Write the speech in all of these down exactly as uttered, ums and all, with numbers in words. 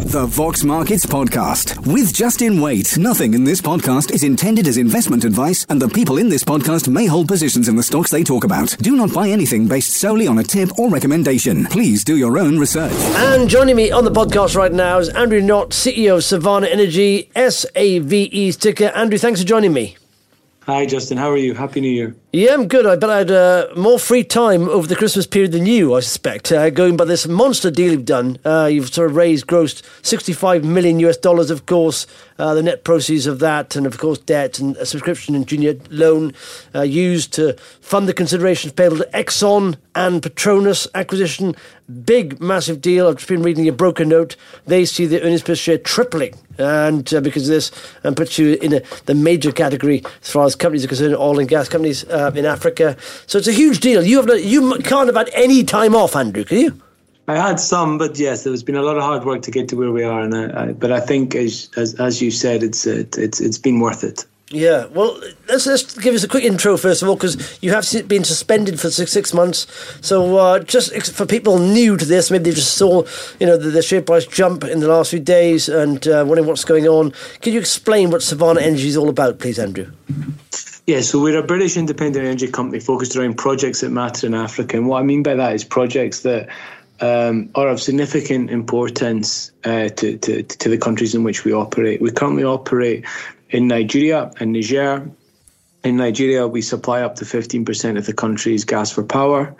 The Vox Markets Podcast with Justin Waite. Nothing in this podcast is intended as investment advice, and the people in this podcast may hold positions in the stocks they talk about. Do not buy anything based solely on a tip or recommendation. Please do your own research. And joining me on the podcast right now is Andrew Knott, C E O of Savannah Energy, S A V E ticker. Andrew, thanks for joining me. Hi, Justin. How are you? Happy New Year. Yeah, I'm good. I bet I had uh, more free time over the Christmas period than you, I suspect, uh, going by this monster deal you've done. Uh, you've sort of raised, grossed sixty-five million US dollars, of course, uh, the net proceeds of that, and of course debt and a subscription and junior loan uh, used to fund the considerations payable to Exxon and Petronas acquisition. Big, massive deal. I've just been reading your broker note. They see the earnings per share tripling, and uh, because of this, and puts you in a, the major category as far as companies are concerned, oil and gas companies uh, in Africa. So it's a huge deal. You have no, you can't have had any time off, Andrew, can you? I had some, but yes, there's been a lot of hard work to get to where we are, and I, I, but I think, as as, as you said, it's it, it's it's been worth it. Yeah, well, let's, let's give us a quick intro, first of all, because you have been suspended for six, six months. So uh, just for people new to this, maybe they just saw, you know, the, the share price jump in the last few days and uh, wondering what's going on. Can you explain what Savannah Energy is all about, please, Andrew? Yeah, so we're a British independent energy company focused around projects that matter in Africa. And what I mean by that is projects that um, are of significant importance uh, to, to, to the countries in which we operate. We currently operate in Nigeria and Niger. In Nigeria, we supply up to fifteen percent of the country's gas for power.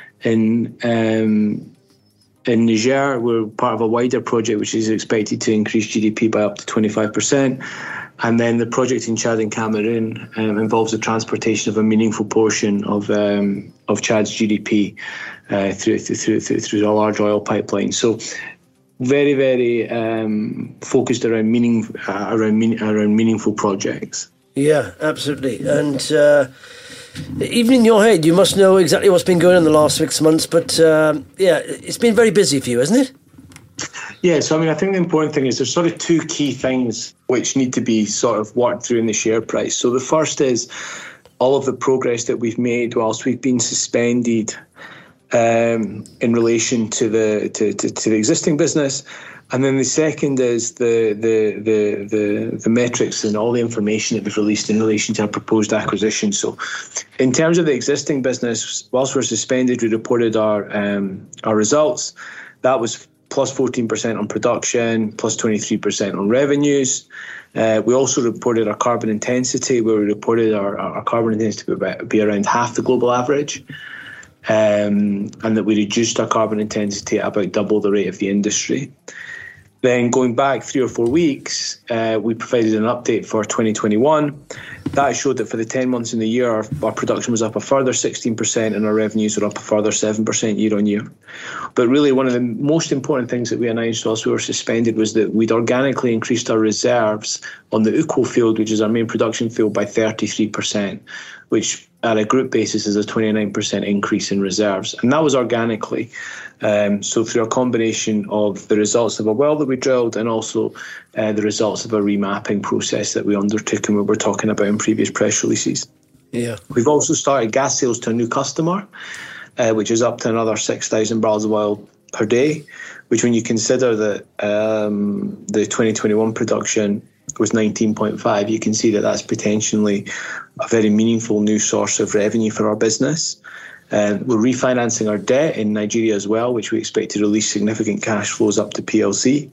In um, in Niger, we're part of a wider project which is expected to increase G D P by up to twenty-five percent. And then the project in Chad and Cameroon um, involves the transportation of a meaningful portion of um, of Chad's G D P uh, through, through through through a large oil pipeline. So, very, very um, focused around meaning uh, around mean, around meaningful projects. Yeah, absolutely. And uh, even in your head, you must know exactly what's been going on in the last six months. But um, yeah, it's been very busy for you, hasn't it? Yeah, so I mean, I think the important thing is there's sort of two key things which need to be sort of worked through in the share price. So the first is all of the progress that we've made whilst we've been suspended um, in relation to the to, to, to the existing business. And then the second is the, the the the the metrics and all the information that we've released in relation to our proposed acquisition. So in terms of the existing business, whilst we're suspended, we reported our um, our results. That was plus fourteen percent on production, plus twenty-three percent on revenues. Uh, we also reported our carbon intensity, where we reported our, our carbon intensity would be around half the global average, um, and that we reduced our carbon intensity at about double the rate of the industry. Then going back three or four weeks, uh, we provided an update for twenty twenty-one. That showed that for the ten months in the year, our, our production was up a further sixteen percent and our revenues were up a further seven percent year on year. But really, one of the most important things that we announced whilst we were suspended was that we'd organically increased our reserves on the Ukwo field, which is our main production field, by thirty-three percent, which at a group basis is a twenty-nine percent increase in reserves. And that was organically. Um, so through a combination of the results of a well that we drilled and also uh, the results of a remapping process that we undertook and we were talking about in previous press releases. Yeah. We've also started gas sales to a new customer, uh, which is up to another six thousand barrels of oil per day, which when you consider that um, the twenty twenty-one production was nineteen point five, you can see that that's potentially a very meaningful new source of revenue for our business. Uh, we're refinancing our debt in Nigeria as well, which we expect to release significant cash flows up to P L C.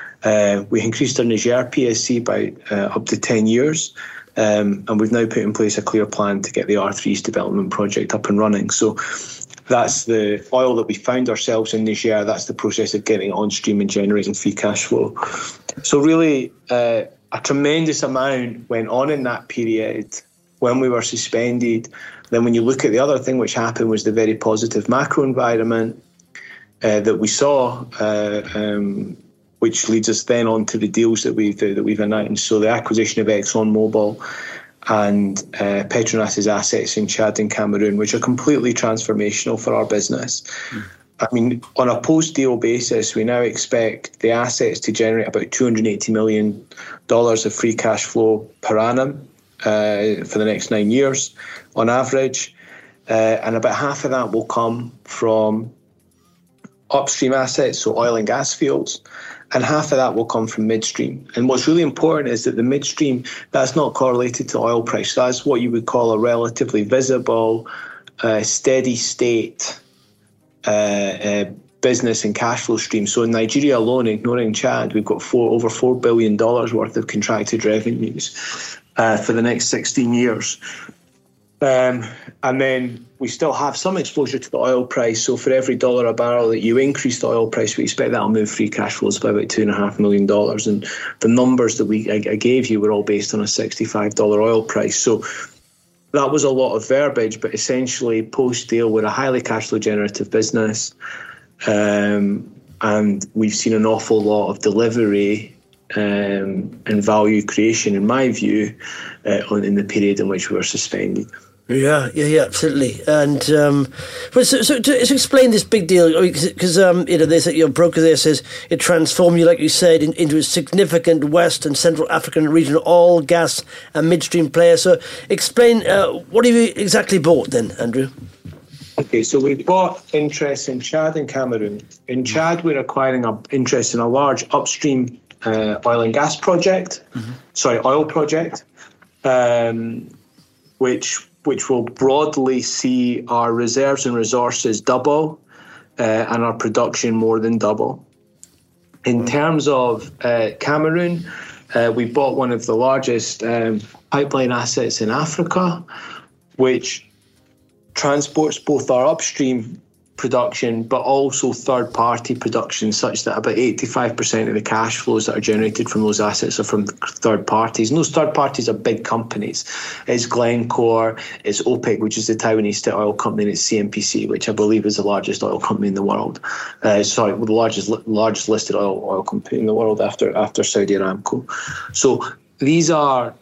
Uh, we increased our Niger P S C by uh, up to ten years, um, and we've now put in place a clear plan to get the R three East development project up and running. So that's the oil that we found ourselves in Niger. That's the process of getting on stream and generating free cash flow. So really, uh, a tremendous amount went on in that period when we were suspended. Then when you look at the other thing which happened was the very positive macro environment uh, that we saw, uh, um, which leads us then on to the deals that we've, uh, that we've announced. So the acquisition of ExxonMobil and uh, Petronas' assets in Chad and Cameroon, which are completely transformational for our business. Mm. I mean, on a post-deal basis, we now expect the assets to generate about two hundred eighty million dollars of free cash flow per annum uh, for the next nine years on average. Uh, and about half of that will come from upstream assets, so oil and gas fields, and half of that will come from midstream. And what's really important is that the midstream, that's not correlated to oil price. That's what you would call a relatively visible, uh, steady state uh, uh, business and cash flow stream. So in Nigeria alone, ignoring Chad, we've got four, over four billion dollars worth of contracted revenues uh, for the next sixteen years. Um, and then we still have some exposure to the oil price. So for every dollar a barrel that you increase the oil price, we expect that'll move free cash flows by about two and a half million dollars. And the numbers that we I, I gave you were all based on a sixty-five dollars oil price. So that was a lot of verbiage, but essentially post-deal, we're a highly cash flow generative business. Um, and we've seen an awful lot of delivery um, and value creation, in my view, uh, on, in the period in which we were suspended. Yeah, yeah, yeah, absolutely. And um, but so, so to, to explain this big deal, because um, you know, there's your broker there says it transformed you, like you said, in, into a significant West and Central African regional oil, gas, and midstream player. So, explain uh, what have you exactly bought then, Andrew? Okay, so we bought interest in Chad and Cameroon. In Chad, we're acquiring an interest in a large upstream uh, oil and gas project, mm-hmm. sorry, oil project, um, which which will broadly see our reserves and resources double uh, and our production more than double. In terms of uh, Cameroon, uh, we bought one of the largest um, pipeline assets in Africa, which transports both our upstream production but also third-party production, such that about eighty-five percent of the cash flows that are generated from those assets are from third parties. And those third parties are big companies. It's Glencore, it's OPEC, which is the Taiwanese state oil company, and it's C N P C, which I believe is the largest oil company in the world. Uh, sorry, the largest largest listed oil oil company in the world after after Saudi Aramco. So these are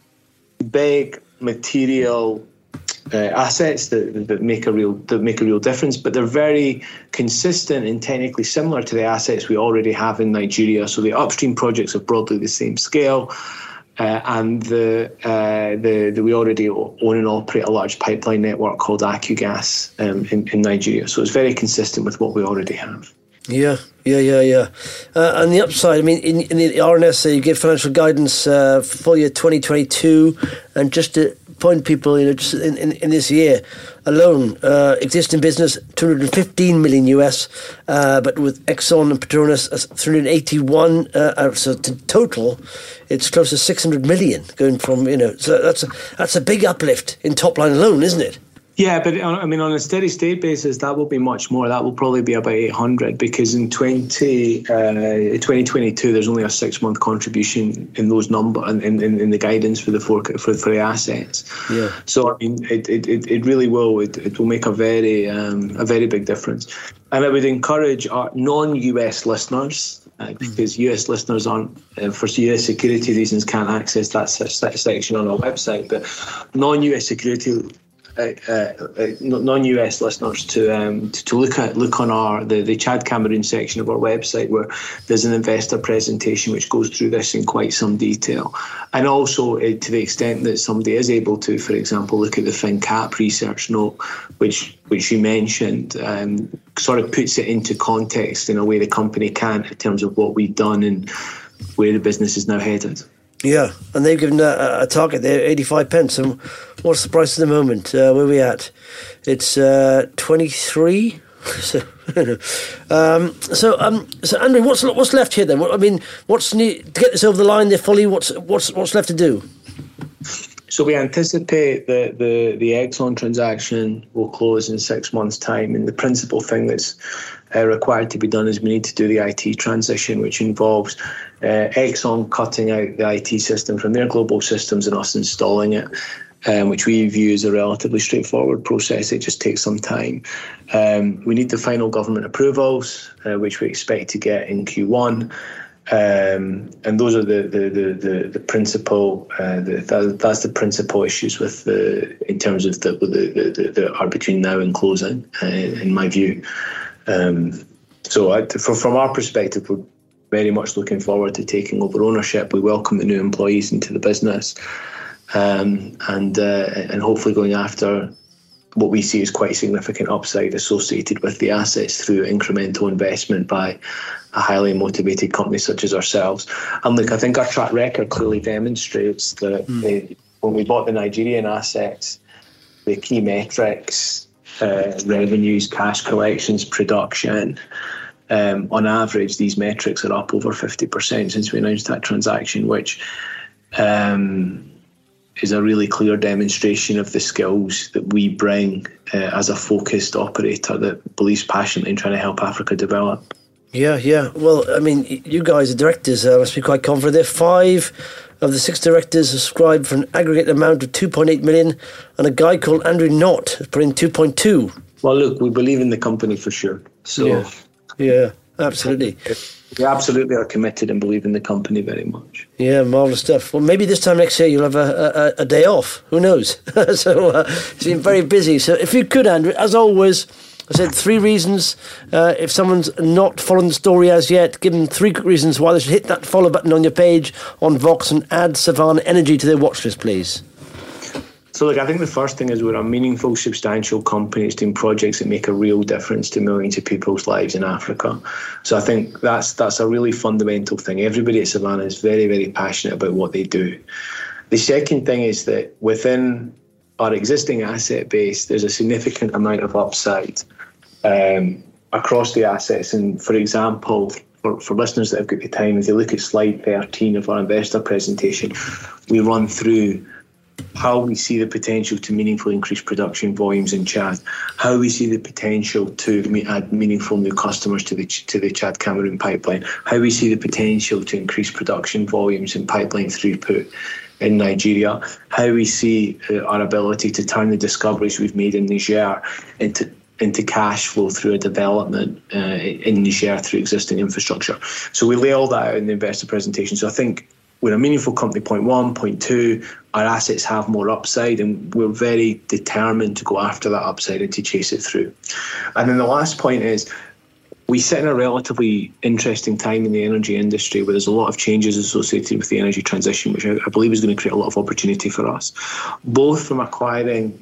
big material Uh, assets that, that make a real that make a real difference, but they're very consistent and technically similar to the assets we already have in Nigeria. So the upstream projects are broadly the same scale, uh, and the, uh, the the we already own and operate a large pipeline network called AcuGas um, in, in Nigeria. So it's very consistent with what we already have. Yeah, yeah, yeah, yeah. Uh, and the upside, I mean, in, in the R N S, uh, you give financial guidance uh, for full year twenty twenty-two, and just to point people, you know, just in, in, in this year alone, uh, existing business two hundred fifteen million U S, uh, but with Exxon and Petronas as three hundred eighty-one, uh, so to total, it's close to six hundred million going from, you know, so that's a, that's a big uplift in top line alone, isn't it? Yeah, but I mean, on a steady state basis, that will be much more. That will probably be about eight hundred, because in twenty, uh, twenty twenty-two, there's only a six month contribution in those number in, in, in the guidance for the for, for, for the assets. Yeah. So I mean, it it, it really will it, it will make a very um, a very big difference, and I would encourage our non-U S listeners. Uh, because U S listeners aren't, uh, for U S security reasons, can't access that section on our website, but non-U S security Uh, uh, non-U S listeners to um, to, to look at look on our the, the Chad Cameroon section of our website, where there's an investor presentation which goes through this in quite some detail, and also uh, to the extent that somebody is able to, for example, look at the FinCap research note, which which you mentioned, um, sort of puts it into context in a way the company can't, in terms of what we've done and where the business is now headed. Yeah, and they've given a, a target there, eighty-five pence. And what's the price at the moment? Uh, where are we at? It's uh, twenty-three. so, um, so, um, so, Andrew, what's what's left here then? What, I mean, what's new, to get this over the line there fully? What's what's what's left to do? So we anticipate that the, the Exxon transaction will close in six months' time, and the principal thing that's uh, required to be done is we need to do the I T transition, which involves uh, Exxon cutting out the I T system from their global systems and us installing it, um, which we view as a relatively straightforward process. It just takes some time. Um, we need the final government approvals, uh, which we expect to get in Q one. Um, and those are the the the the, the principal uh, the, that, that's the principal issues with the in terms of the the, the, the are between now and closing, uh, in my view. Um, so I, for, from our perspective, we're very much looking forward to taking over ownership. We welcome the new employees into the business, um, and uh, and hopefully going after what we see is quite significant upside associated with the assets through incremental investment by a highly motivated company such as ourselves. And look, I think our track record clearly demonstrates that mm. the, when we bought the Nigerian assets, the key metrics, uh, revenues, cash collections, production, um, on average, these metrics are up over fifty percent since we announced that transaction, which um, is a really clear demonstration of the skills that we bring uh, as a focused operator that believes passionately in trying to help Africa develop. Yeah, yeah. Well, I mean, you guys, the directors, uh, must be quite confident. There, five of the six directors subscribed for an aggregate amount of two point eight million, and a guy called Andrew Knott has put in two point two. Well, look, we believe in the company for sure. So, yeah, yeah, absolutely. We absolutely are committed and believe in the company very much. Yeah, marvellous stuff. Well, maybe this time next year you'll have a, a, a day off. Who knows? so uh, it's been very busy. So if you could, Andrew, as always, I said three reasons. Uh, if someone's not following the story as yet, give them three reasons why they should hit that follow button on your page on Vox and add Savannah Energy to their watch list, please. So, look, I think the first thing is we're a meaningful, substantial company doing projects that make a real difference to millions of people's lives in Africa. So I think that's that's a really fundamental thing. Everybody at Savannah is very, very passionate about what they do. The second thing is that within our existing asset base, there's a significant amount of upside um, across the assets. And for example, for, for listeners that have got the time, if they look at slide thirteen of our investor presentation, we run through how we see the potential to meaningfully increase production volumes in Chad, how we see the potential to add meaningful new customers to the to the Chad-Cameroon pipeline, how we see the potential to increase production volumes and pipeline throughput in Nigeria, how we see uh, our ability to turn the discoveries we've made in Niger into into cash flow through a development uh, in Niger through existing infrastructure. So we lay all that out in the investor presentation. So I think we're a meaningful company, point one. Point two, our assets have more upside, and we're very determined to go after that upside and to chase it through. And then the last point is, we sit in a relatively interesting time in the energy industry where there's a lot of changes associated with the energy transition, which I, I believe is going to create a lot of opportunity for us, both from acquiring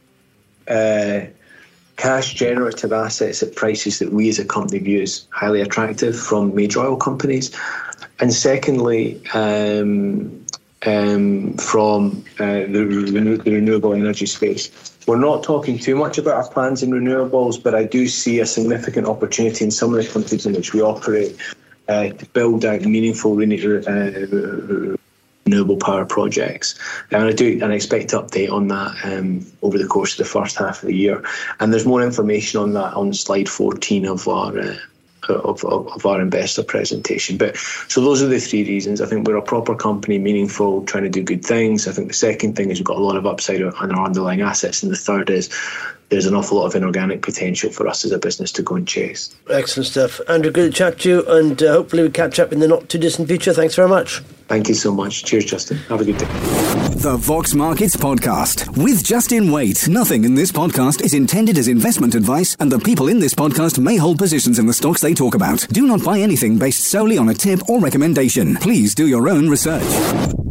uh, cash generative assets at prices that we as a company view as highly attractive from major oil companies, and secondly, um, um, from uh, the, renew- the renewable energy space. We're not talking too much about our plans in renewables, but I do see a significant opportunity in some of the countries in which we operate uh, to build out meaningful renew- uh, renewable power projects. And I do, and I expect to update on that um, over the course of the first half of the year. And there's more information on that on slide fourteen of our uh, Of, of, of our investor presentation. But so those are the three reasons. I think we're a proper company, meaningful, trying to do good things. I think the second thing is we've got a lot of upside on our underlying assets, and the third is there's an awful lot of inorganic potential for us as a business to go and chase. Excellent stuff. Andrew, good to chat to you, and uh, hopefully we catch up in the not too distant future. Thanks very much. Thank you so much. Cheers, Justin. Have a good day. The Vox Markets Podcast with Justin Waite. Nothing in this podcast is intended as investment advice, and the people in this podcast may hold positions in the stocks they talk about. Do not buy anything based solely on a tip or recommendation. Please do your own research.